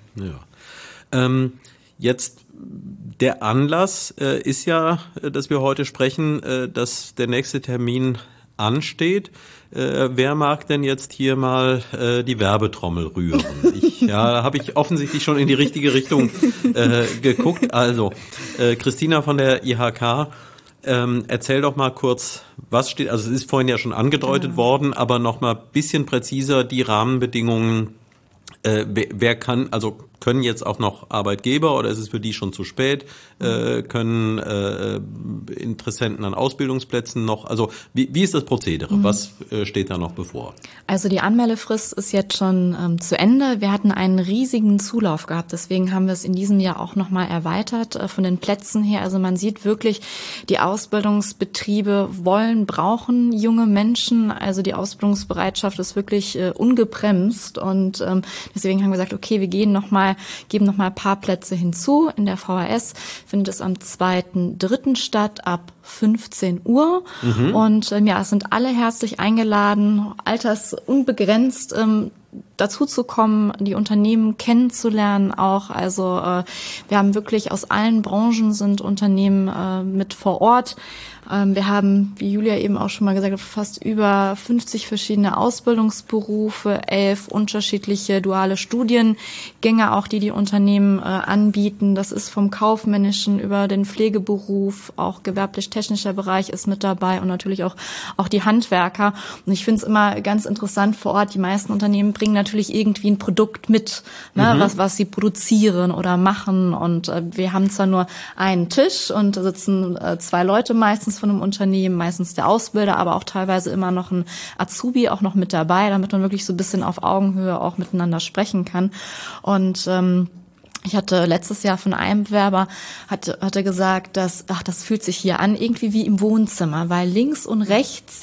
Ja. Jetzt der Anlass ist ja, dass wir heute sprechen, dass der nächste Termin ansteht. Wer mag denn jetzt hier mal die Werbetrommel rühren? Da habe ich offensichtlich schon in die richtige Richtung geguckt. Also, Christina von der IHK, erzähl doch mal kurz, was steht, also es ist vorhin ja schon angedeutet worden, aber noch mal ein bisschen präziser die Rahmenbedingungen. Wer kann, also können jetzt auch noch Arbeitgeber oder ist es für die schon zu spät? Können Interessenten an Ausbildungsplätzen noch, also wie ist das Prozedere? Was steht da noch bevor? Also die Anmeldefrist ist jetzt schon zu Ende. Wir hatten einen riesigen Zulauf gehabt, deswegen haben wir es in diesem Jahr auch nochmal erweitert von den Plätzen her. Also man sieht wirklich, die Ausbildungsbetriebe brauchen junge Menschen. Also die Ausbildungsbereitschaft ist wirklich ungebremst und deswegen haben wir gesagt, okay, wir geben noch mal ein paar Plätze hinzu. In der VHS findet es am 2.3. statt ab 15 Uhr. Und es sind alle herzlich eingeladen, altersunbegrenzt dazu zu kommen, die Unternehmen kennenzulernen auch. Also wir haben wirklich aus allen Branchen sind Unternehmen mit vor Ort. Wir haben, wie Julia eben auch schon mal gesagt hat, fast über 50 verschiedene Ausbildungsberufe, 11 unterschiedliche duale Studiengänge auch, die Unternehmen anbieten. Das ist vom kaufmännischen über den Pflegeberuf, auch gewerblich-technischer Bereich ist mit dabei und natürlich auch die Handwerker. Und ich finde es immer ganz interessant vor Ort, die meisten Unternehmen bringen natürlich irgendwie ein Produkt mit, was sie produzieren oder machen. Und wir haben zwar nur einen Tisch und da sitzen 2 Leute meistens von einem Unternehmen, meistens der Ausbilder, aber auch teilweise immer noch ein Azubi auch noch mit dabei, damit man wirklich so ein bisschen auf Augenhöhe auch miteinander sprechen kann. Und ich hatte letztes Jahr von einem Bewerber, hatte gesagt, dass, das fühlt sich hier an, irgendwie wie im Wohnzimmer, weil links und rechts,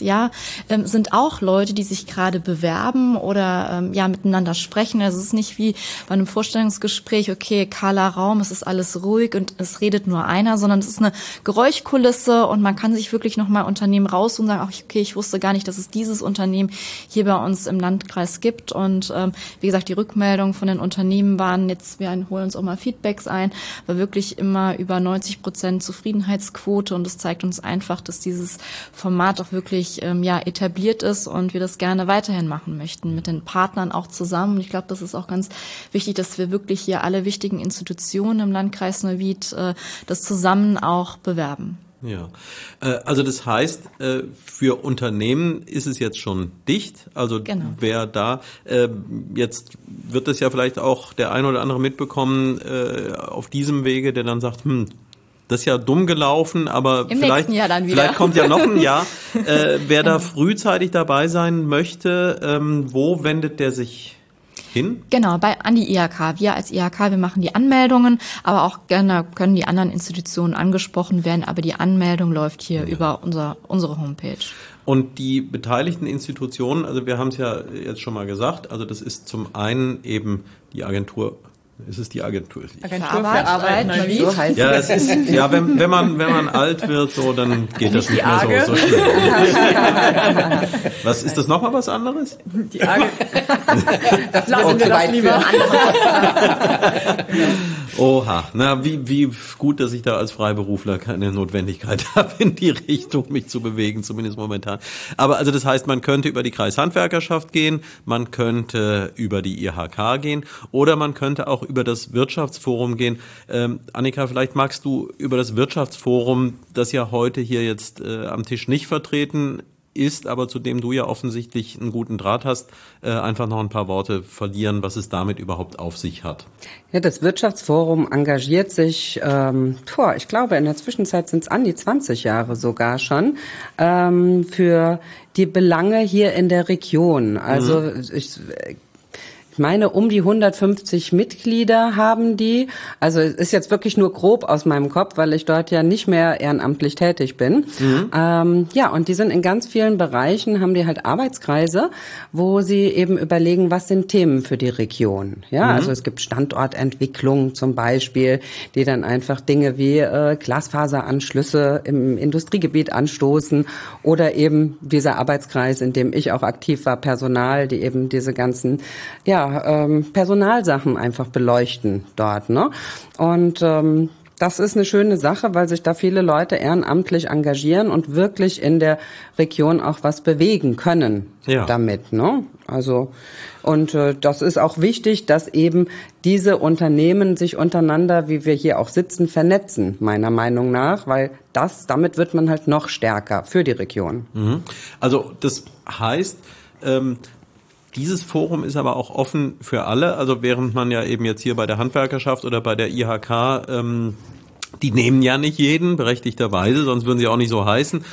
sind auch Leute, die sich gerade bewerben oder, miteinander sprechen. Also es ist nicht wie bei einem Vorstellungsgespräch, okay, kahler Raum, es ist alles ruhig und es redet nur einer, sondern es ist eine Geräuschkulisse und man kann sich wirklich nochmal Unternehmen raussuchen und sagen, okay, ich wusste gar nicht, dass es dieses Unternehmen hier bei uns im Landkreis gibt. Und, wie gesagt, die Rückmeldungen von den Unternehmen waren jetzt, wir holen uns auch mal Feedbacks ein, war wirklich immer über 90% Zufriedenheitsquote und es zeigt uns einfach, dass dieses Format auch wirklich etabliert ist und wir das gerne weiterhin machen möchten, mit den Partnern auch zusammen. Und ich glaube, das ist auch ganz wichtig, dass wir wirklich hier alle wichtigen Institutionen im Landkreis Neuwied das zusammen auch bewerben. Ja, also das heißt, für Unternehmen ist es jetzt schon dicht. Also wer da, jetzt wird es ja vielleicht auch der ein oder andere mitbekommen auf diesem Wege, der dann sagt, Das ist ja dumm gelaufen, aber vielleicht kommt ja noch ein Jahr. Wer da frühzeitig dabei sein möchte, wo wendet der sich hin? Genau, an die IHK. Wir als IHK, wir machen die Anmeldungen, aber auch gerne können die anderen Institutionen angesprochen werden, aber die Anmeldung läuft hier über unsere Homepage. Und die beteiligten Institutionen, also wir haben es ja jetzt schon mal gesagt, also das ist zum einen eben die Agentur. Ist es die Agentur? Agentur für Arbeit Neuwied. So heißt ja, es ist, ja, wenn man alt wird, so, dann geht das nicht mehr so schnell. Was ist das nochmal was anderes? Die AGE. Das lassen wir das lieber. Oha, na, wie gut, dass ich da als Freiberufler keine Notwendigkeit habe, in die Richtung mich zu bewegen, zumindest momentan. Aber also das heißt, man könnte über die Kreishandwerkerschaft gehen, man könnte über die IHK gehen oder man könnte auch über das Wirtschaftsforum gehen. Annika, vielleicht magst du über das Wirtschaftsforum, das ja heute hier jetzt am Tisch nicht vertreten ist, aber zu dem du ja offensichtlich einen guten Draht hast, einfach noch ein paar Worte verlieren, was es damit überhaupt auf sich hat. Ja, das Wirtschaftsforum engagiert sich, ich glaube in der Zwischenzeit sind es an die 20 Jahre sogar schon, für die Belange hier in der Region. Also ich meine, um die 150 Mitglieder haben die. Also es ist jetzt wirklich nur grob aus meinem Kopf, weil ich dort ja nicht mehr ehrenamtlich tätig bin. Und die sind in ganz vielen Bereichen, haben die halt Arbeitskreise, wo sie eben überlegen, was sind Themen für die Region. Ja, also es gibt Standortentwicklung zum Beispiel, die dann einfach Dinge wie Glasfaseranschlüsse im Industriegebiet anstoßen oder eben dieser Arbeitskreis, in dem ich auch aktiv war, Personal, die eben diese ganzen, Personalsachen einfach beleuchten dort, ne? Und das ist eine schöne Sache, weil sich da viele Leute ehrenamtlich engagieren und wirklich in der Region auch was bewegen können damit, ne? Also und das ist auch wichtig, dass eben diese Unternehmen sich untereinander, wie wir hier auch sitzen, vernetzen, meiner Meinung nach, weil damit wird man halt noch stärker für die Region. Also das heißt, dieses Forum ist aber auch offen für alle, also während man ja eben jetzt hier bei der Handwerkerschaft oder bei der IHK, die nehmen ja nicht jeden, berechtigterweise, sonst würden sie auch nicht so heißen.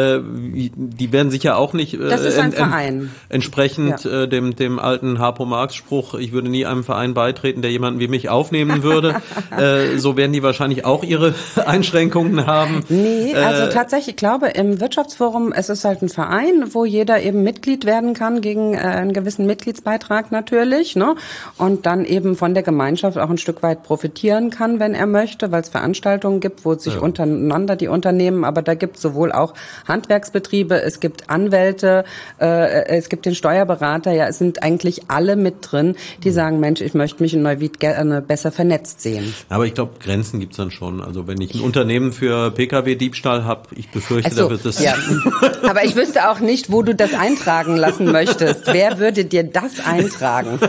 Die werden sich ja auch nicht das ist ein Verein. Entsprechend dem alten Harpo-Marx-Spruch, ich würde nie einem Verein beitreten, der jemanden wie mich aufnehmen würde. So werden die wahrscheinlich auch ihre Einschränkungen haben. Nee, also tatsächlich, ich glaube, im Wirtschaftsforum, es ist halt ein Verein, wo jeder eben Mitglied werden kann, gegen einen gewissen Mitgliedsbeitrag natürlich, ne? Und dann eben von der Gemeinschaft auch ein Stück weit profitieren kann, wenn er möchte, weil es Veranstaltungen gibt, wo sich untereinander die Unternehmen, aber da gibt es sowohl auch Handwerksbetriebe, es gibt Anwälte, es gibt den Steuerberater, es sind eigentlich alle mit drin, die sagen, Mensch, ich möchte mich in Neuwied gerne besser vernetzt sehen. Aber ich glaube, Grenzen gibt's dann schon. Also wenn ich ein Unternehmen für Pkw-Diebstahl habe, ich befürchte, da wird das... Ja. Aber ich wüsste auch nicht, wo du das eintragen lassen möchtest. Wer würde dir das eintragen?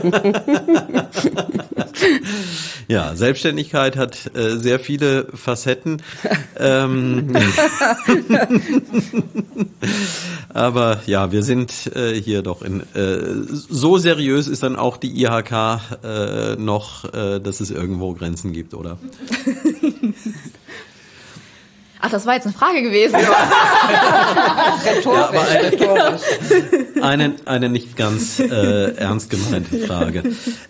Ja, Selbstständigkeit hat sehr viele Facetten. Aber ja, wir sind hier doch so seriös ist dann auch die IHK noch, dass es irgendwo Grenzen gibt, oder? Ach, das war jetzt eine Frage gewesen. Rhetorisch. Eine nicht ganz ernst gemeinte Frage.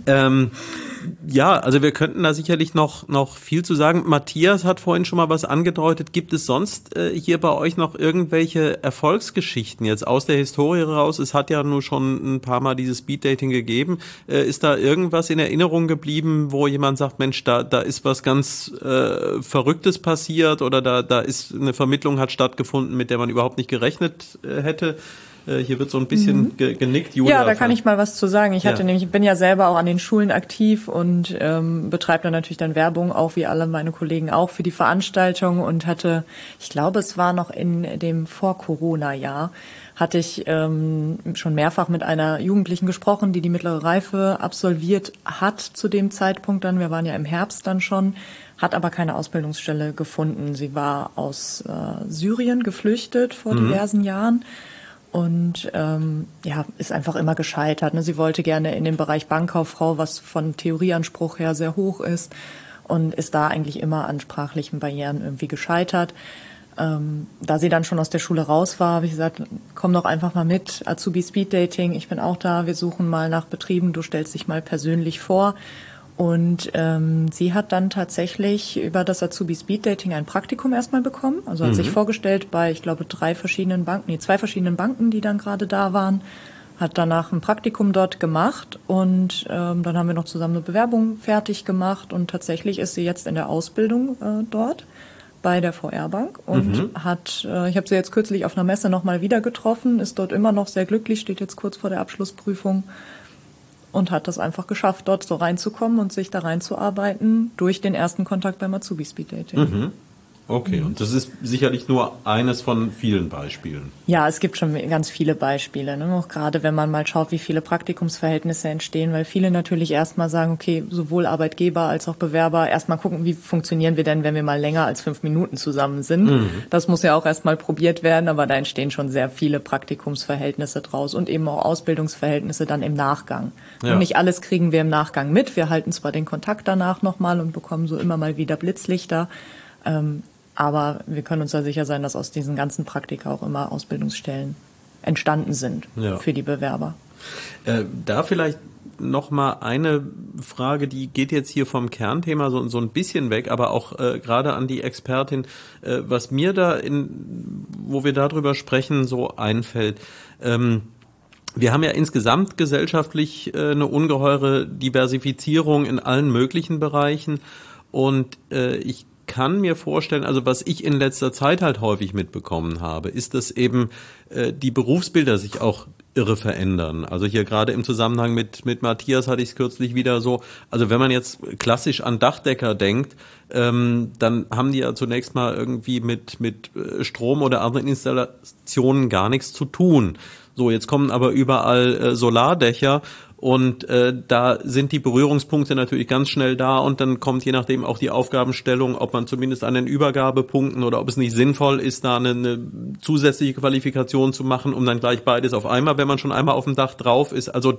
Ja, also wir könnten da sicherlich noch viel zu sagen. Matthias hat vorhin schon mal was angedeutet. Gibt es sonst hier bei euch noch irgendwelche Erfolgsgeschichten jetzt aus der Historie raus? Es hat ja nur schon ein paar Mal dieses Speeddating gegeben. Ist da irgendwas in Erinnerung geblieben, wo jemand sagt, Mensch, da ist was ganz Verrücktes passiert oder da ist eine Vermittlung hat stattgefunden, mit der man überhaupt nicht gerechnet hätte? Hier wird so ein bisschen genickt. Julia, ja, da kann ich mal was zu sagen. Ich bin ja selber auch an den Schulen aktiv und betreibe dann natürlich dann Werbung, auch wie alle meine Kollegen auch, für die Veranstaltung und hatte, ich glaube, es war noch in dem Vor-Corona-Jahr, hatte ich schon mehrfach mit einer Jugendlichen gesprochen, die mittlere Reife absolviert hat zu dem Zeitpunkt dann. Wir waren ja im Herbst dann schon, hat aber keine Ausbildungsstelle gefunden. Sie war aus Syrien geflüchtet vor diversen Jahren. Und ist einfach immer gescheitert. Ne? Sie wollte gerne in den Bereich Bankkauffrau, was von Theorieanspruch her sehr hoch ist. und ist da eigentlich immer an sprachlichen Barrieren irgendwie gescheitert. Da sie dann schon aus der Schule raus war, habe ich gesagt, komm doch einfach mal mit, Azubi Speed Dating, ich bin auch da, wir suchen mal nach Betrieben, du stellst dich mal persönlich vor. Und sie hat dann tatsächlich über das Azubi Speed Dating ein Praktikum erstmal bekommen. Also hat sich vorgestellt bei, ich glaube, zwei verschiedenen Banken, die dann gerade da waren. Hat danach ein Praktikum dort gemacht und dann haben wir noch zusammen eine Bewerbung fertig gemacht. Und tatsächlich ist sie jetzt in der Ausbildung dort bei der VR-Bank und ich habe sie jetzt kürzlich auf einer Messe nochmal wieder getroffen, ist dort immer noch sehr glücklich, steht jetzt kurz vor der Abschlussprüfung. Und hat das einfach geschafft, dort so reinzukommen und sich da reinzuarbeiten durch den ersten Kontakt beim Azubi Speed Dating. Okay, und das ist sicherlich nur eines von vielen Beispielen. Ja, es gibt schon ganz viele Beispiele, ne? Auch gerade wenn man mal schaut, wie viele Praktikumsverhältnisse entstehen, weil viele natürlich erstmal sagen, okay, sowohl Arbeitgeber als auch Bewerber erstmal gucken, wie funktionieren wir denn, wenn wir mal länger als 5 Minuten zusammen sind. Das muss ja auch erstmal probiert werden, aber da entstehen schon sehr viele Praktikumsverhältnisse draus und eben auch Ausbildungsverhältnisse dann im Nachgang. Ja. Und nicht alles kriegen wir im Nachgang mit. Wir halten zwar den Kontakt danach nochmal und bekommen so immer mal wieder Blitzlichter, aber wir können uns da sicher sein, dass aus diesen ganzen Praktika auch immer Ausbildungsstellen entstanden sind für die Bewerber. Da vielleicht noch mal eine Frage, die geht jetzt hier vom Kernthema so ein bisschen weg, aber auch gerade an die Expertin, was mir da wo wir darüber sprechen, so einfällt. Wir haben ja insgesamt gesellschaftlich eine ungeheure Diversifizierung in allen möglichen Bereichen und ich kann mir vorstellen, also was ich in letzter Zeit halt häufig mitbekommen habe, ist, dass eben die Berufsbilder sich auch irre verändern. Also hier gerade im Zusammenhang mit Matthias hatte ich es kürzlich wieder so, also wenn man jetzt klassisch an Dachdecker denkt, dann haben die ja zunächst mal irgendwie mit Strom oder anderen Installationen gar nichts zu tun. So, jetzt kommen aber überall Solardächer und da sind die Berührungspunkte natürlich ganz schnell da und dann kommt je nachdem auch die Aufgabenstellung, ob man zumindest an den Übergabepunkten oder ob es nicht sinnvoll ist, da eine zusätzliche Qualifikation zu machen, um dann gleich beides auf einmal, wenn man schon einmal auf dem Dach drauf ist. Also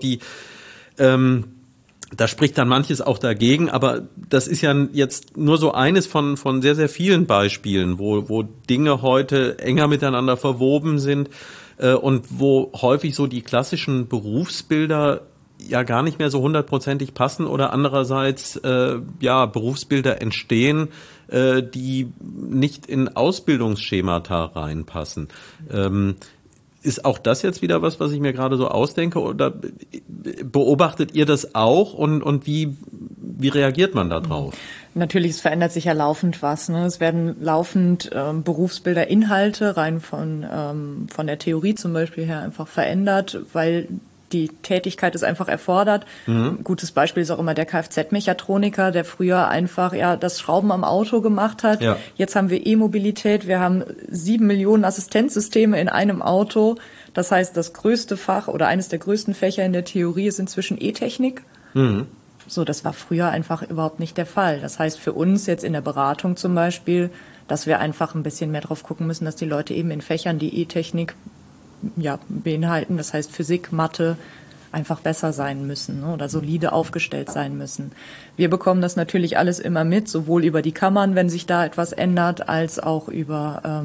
da spricht dann manches auch dagegen, aber das ist ja jetzt nur so eines von sehr, sehr vielen Beispielen, wo Dinge heute enger miteinander verwoben sind und wo häufig so die klassischen Berufsbilder ja gar nicht mehr so 100%ig passen oder andererseits Berufsbilder entstehen, die nicht in Ausbildungsschemata reinpassen. Ist auch das jetzt wieder was ich mir gerade so ausdenke oder beobachtet ihr das auch und wie reagiert man da drauf? Natürlich, es verändert sich ja laufend was. Ne? Es werden laufend Berufsbilder, Inhalte rein von der Theorie zum Beispiel her einfach verändert, weil die Tätigkeit ist einfach erfordert. Ein gutes Beispiel ist auch immer der Kfz-Mechatroniker, der früher einfach das Schrauben am Auto gemacht hat. Ja. Jetzt haben wir E-Mobilität, wir haben 7 Millionen Assistenzsysteme in einem Auto. Das heißt, das größte Fach oder eines der größten Fächer in der Theorie ist inzwischen E-Technik. So, das war früher einfach überhaupt nicht der Fall. Das heißt für uns jetzt in der Beratung zum Beispiel, dass wir einfach ein bisschen mehr drauf gucken müssen, dass die Leute eben in Fächern, die E-Technik beinhalten, das heißt Physik, Mathe, einfach besser sein müssen, ne, oder solide aufgestellt sein müssen. Wir bekommen das natürlich alles immer mit, sowohl über die Kammern, wenn sich da etwas ändert, als auch über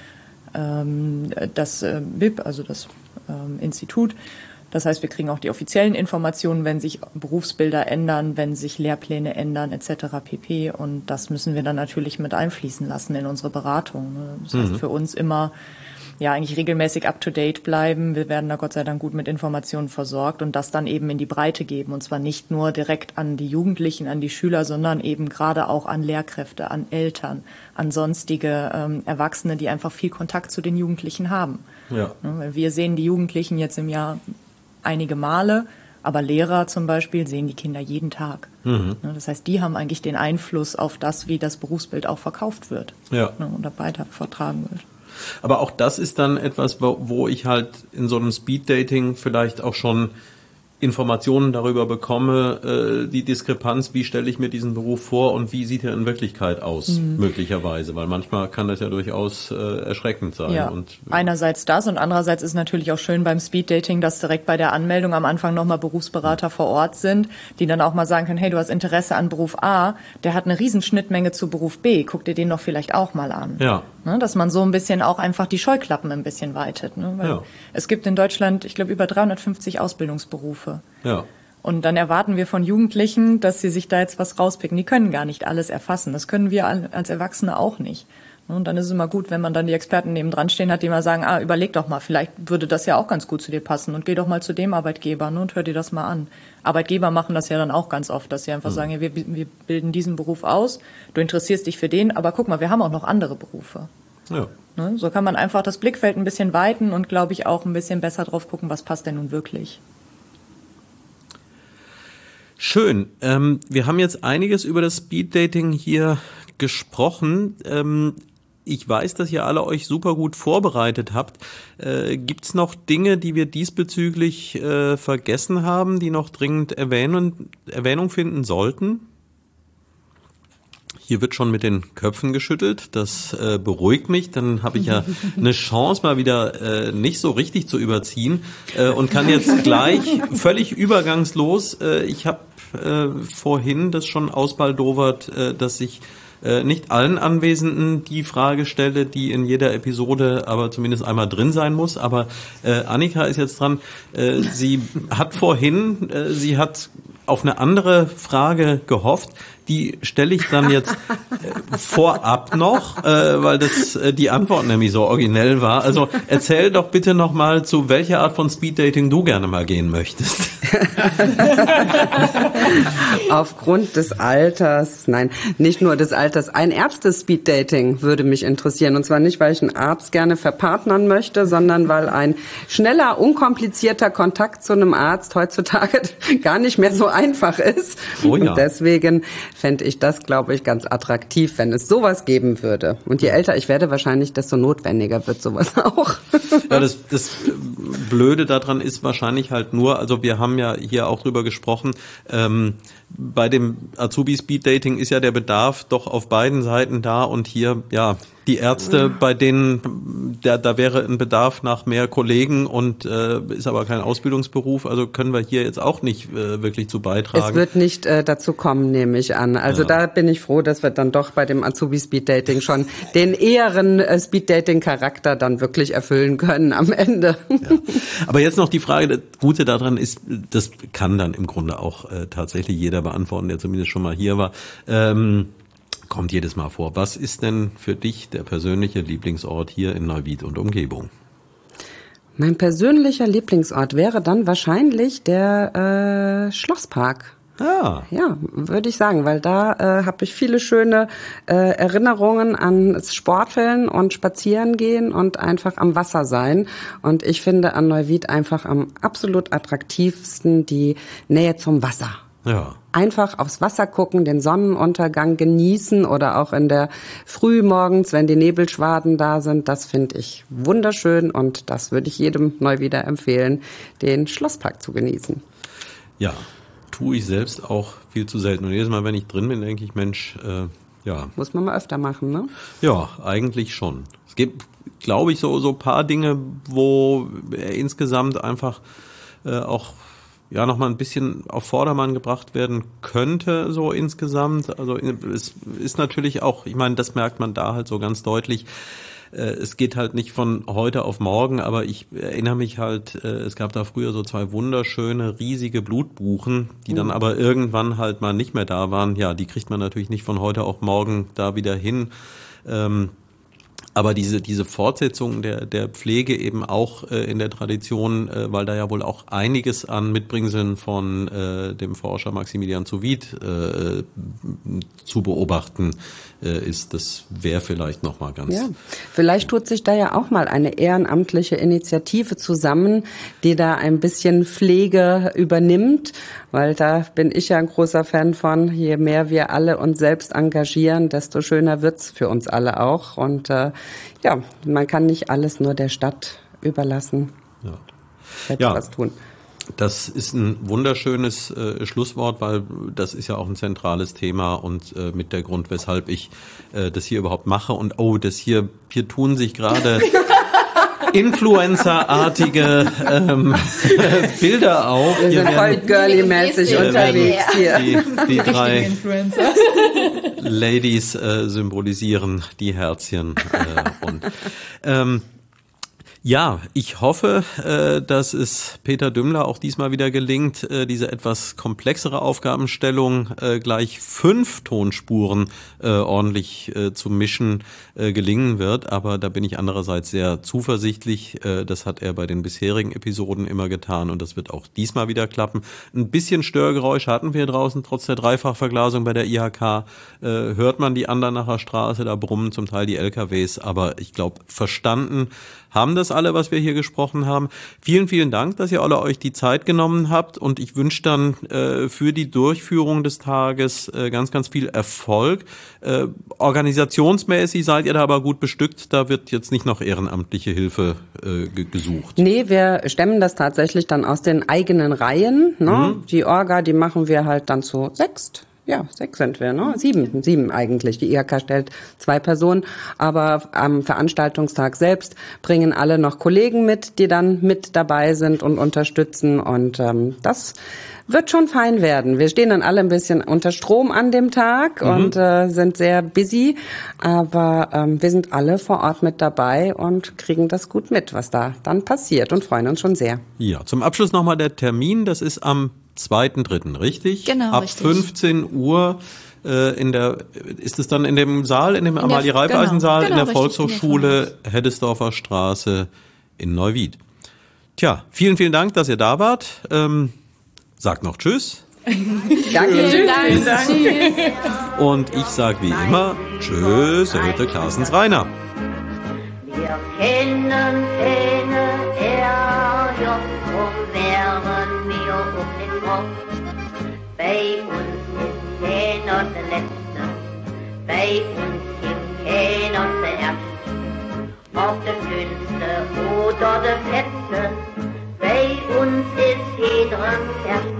das BIP, also das Institut. Das heißt, wir kriegen auch die offiziellen Informationen, wenn sich Berufsbilder ändern, wenn sich Lehrpläne ändern etc. pp. Und das müssen wir dann natürlich mit einfließen lassen in unsere Beratung. Ne. Das heißt für uns immer eigentlich regelmäßig up-to-date bleiben. Wir werden da Gott sei Dank gut mit Informationen versorgt und das dann eben in die Breite geben. Und zwar nicht nur direkt an die Jugendlichen, an die Schüler, sondern eben gerade auch an Lehrkräfte, an Eltern, an sonstige Erwachsene, die einfach viel Kontakt zu den Jugendlichen haben. Ja. Weil wir sehen die Jugendlichen jetzt im Jahr einige Male, aber Lehrer zum Beispiel sehen die Kinder jeden Tag. Das heißt, die haben eigentlich den Einfluss auf das, wie das Berufsbild auch verkauft wird oder weiter vertragen wird. Aber auch das ist dann etwas, wo ich halt in so einem Speed-Dating vielleicht auch schon Informationen darüber bekomme, die Diskrepanz, wie stelle ich mir diesen Beruf vor und wie sieht er in Wirklichkeit aus, möglicherweise, weil manchmal kann das ja durchaus erschreckend sein. Ja, und einerseits das und andererseits ist natürlich auch schön beim Speeddating, dass direkt bei der Anmeldung am Anfang nochmal Berufsberater vor Ort sind, die dann auch mal sagen können, hey, du hast Interesse an Beruf A, der hat eine Riesenschnittmenge zu Beruf B, guck dir den doch vielleicht auch mal an. Ja. Ne, dass man so ein bisschen auch einfach die Scheuklappen ein bisschen weitet. Ne? Weil es gibt in Deutschland, ich glaube, über 350 Ausbildungsberufe. Ja. Und dann erwarten wir von Jugendlichen, dass sie sich da jetzt was rauspicken. Die können gar nicht alles erfassen. Das können wir als Erwachsene auch nicht. Und dann ist es immer gut, wenn man dann die Experten nebendran stehen hat, die mal sagen, überleg doch mal, vielleicht würde das ja auch ganz gut zu dir passen und geh doch mal zu dem Arbeitgeber und hör dir das mal an. Arbeitgeber machen das ja dann auch ganz oft, dass sie einfach sagen, ja, wir bilden diesen Beruf aus, du interessierst dich für den, aber guck mal, wir haben auch noch andere Berufe. Ja. Ne? So kann man einfach das Blickfeld ein bisschen weiten und, glaube ich, auch ein bisschen besser drauf gucken, was passt denn nun wirklich. Schön. Wir haben jetzt einiges über das Speeddating hier gesprochen. Ich weiß, dass ihr alle euch super gut vorbereitet habt. Gibt's noch Dinge, die wir diesbezüglich vergessen haben, die noch dringend Erwähnung finden sollten? Hier wird schon mit den Köpfen geschüttelt. Das beruhigt mich. Dann habe ich ja eine Chance, mal wieder nicht so richtig zu überziehen und kann jetzt gleich völlig übergangslos. Ich habe vorhin das schon ausbaldowert, dass ich nicht allen Anwesenden die Frage stelle, die in jeder Episode aber zumindest einmal drin sein muss. Aber Annika ist jetzt dran. Sie hat auf eine andere Frage gehofft. Die stelle ich dann jetzt vorab noch, weil die Antwort nämlich so originell war. Also erzähl doch bitte nochmal, zu welcher Art von Speeddating du gerne mal gehen möchtest. Aufgrund des Alters, nein, nicht nur des Alters, ein Ärzte-Speeddating würde mich interessieren. Und zwar nicht, weil ich einen Arzt gerne verpartnern möchte, sondern weil ein schneller, unkomplizierter Kontakt zu einem Arzt heutzutage gar nicht mehr so einfach ist. Oh ja. Und deswegen fände ich das, glaube ich, ganz attraktiv, wenn es sowas geben würde. Und je älter ich werde, wahrscheinlich, desto notwendiger wird sowas auch. Ja, das Blöde daran ist wahrscheinlich halt nur, also wir haben ja hier auch drüber gesprochen, bei dem Azubi-Speed-Dating ist ja der Bedarf doch auf beiden Seiten da und hier, ja, die Ärzte, bei denen, da wäre ein Bedarf nach mehr Kollegen und ist aber kein Ausbildungsberuf, also können wir hier jetzt auch nicht wirklich zu beitragen. Es wird nicht dazu kommen, nehme ich an. Also da bin ich froh, dass wir dann doch bei dem Azubi-Speed-Dating schon den eheren Speed-Dating-Charakter dann wirklich erfüllen können am Ende. Ja. Aber jetzt noch die Frage, das Gute daran ist, das kann dann im Grunde auch tatsächlich jeder beantworten, der zumindest schon mal hier war. Kommt jedes Mal vor. Was ist denn für dich der persönliche Lieblingsort hier in Neuwied und Umgebung? Mein persönlicher Lieblingsort wäre dann wahrscheinlich der Schlosspark. Ja, würde ich sagen, weil da habe ich viele schöne Erinnerungen an Sporteln und Spazierengehen und einfach am Wasser sein. Und ich finde an Neuwied einfach am absolut attraktivsten die Nähe zum Wasser. Ja. Einfach aufs Wasser gucken, den Sonnenuntergang genießen oder auch in der Früh morgens, wenn die Nebelschwaden da sind, das finde ich wunderschön und das würde ich jedem Neuwieder empfehlen, den Schlosspark zu genießen. Ja, tue ich selbst auch viel zu selten. Und jedes Mal, wenn ich drin bin, denke ich, Mensch, ja. Muss man mal öfter machen, ne? Ja, eigentlich schon. Es gibt, glaube ich, so ein paar Dinge, wo insgesamt einfach auch ja noch mal ein bisschen auf Vordermann gebracht werden könnte, so insgesamt. Also es ist natürlich auch, ich meine, das merkt man da halt so ganz deutlich. Es geht halt nicht von heute auf morgen, aber ich erinnere mich halt, es gab da früher so 2 wunderschöne, riesige Blutbuchen, die dann aber irgendwann halt mal nicht mehr da waren. Ja, die kriegt man natürlich nicht von heute auf morgen da wieder hin. Aber diese Fortsetzung der Pflege eben auch in der Tradition, weil da ja wohl auch einiges an Mitbringseln von dem Forscher Maximilian zu Wied zu beobachten ist, das wäre vielleicht noch mal ganz... Ja, vielleicht tut sich da ja auch mal eine ehrenamtliche Initiative zusammen, die da ein bisschen Pflege übernimmt, weil da bin ich ja ein großer Fan von, je mehr wir alle uns selbst engagieren, desto schöner wird's für uns alle auch. Und ja, man kann nicht alles nur der Stadt überlassen. Ja. Was tun. Das ist ein wunderschönes Schlusswort, weil das ist ja auch ein zentrales Thema und mit der Grund, weshalb ich das hier überhaupt mache. Und hier tun sich gerade Influencer-artige Bilder auf. Wir sind voll girly-mäßig unterwegs hier. Die drei Ladies symbolisieren die Herzchen. Ja, ich hoffe, dass es Peter Dümmler auch diesmal wieder gelingt, diese etwas komplexere Aufgabenstellung gleich 5 Tonspuren ordentlich zu mischen gelingen wird. Aber da bin ich andererseits sehr zuversichtlich. Das hat er bei den bisherigen Episoden immer getan und das wird auch diesmal wieder klappen. Ein bisschen Störgeräusch hatten wir draußen, trotz der Dreifachverglasung bei der IHK. Hört man die Andernacher Straße, da brummen zum Teil die LKWs, aber ich glaube, verstanden haben das alle, was wir hier gesprochen haben. Vielen, vielen Dank, dass ihr alle euch die Zeit genommen habt und ich wünsche dann für die Durchführung des Tages ganz, ganz viel Erfolg. Organisationsmäßig seid ihr da aber gut bestückt, da wird jetzt nicht noch ehrenamtliche Hilfe gesucht. Nee, wir stemmen das tatsächlich dann aus den eigenen Reihen. Ne? Die Orga, die machen wir halt dann zu 6. Ja, 6 sind wir, ne? 7 eigentlich. Die IHK stellt 2 Personen, aber am Veranstaltungstag selbst bringen alle noch Kollegen mit, die dann mit dabei sind und unterstützen und das wird schon fein werden. Wir stehen dann alle ein bisschen unter Strom an dem Tag und sind sehr busy, aber wir sind alle vor Ort mit dabei und kriegen das gut mit, was da dann passiert und freuen uns schon sehr. Ja, zum Abschluss nochmal der Termin, das ist am 2.3., richtig? Genau, ab richtig. 15 Uhr ist es dann in dem Saal, in dem Amalie-Reifeisen-Saal in der Volkshochschule Heddesdorfer Straße in Neuwied. Tja, vielen, vielen Dank, dass ihr da wart. Sagt noch Tschüss. Danke. Vielen Dank. Und ich sage wie immer Tschüss, Röte Klaasens Rainer. Wir kennen keine Ärger, drum wären wir um den Kopf. Bei uns ist keiner der Letzte, bei uns gibt keiner zuerst. Ob der Dünnste oder der Fette, bei uns ist jeder erst.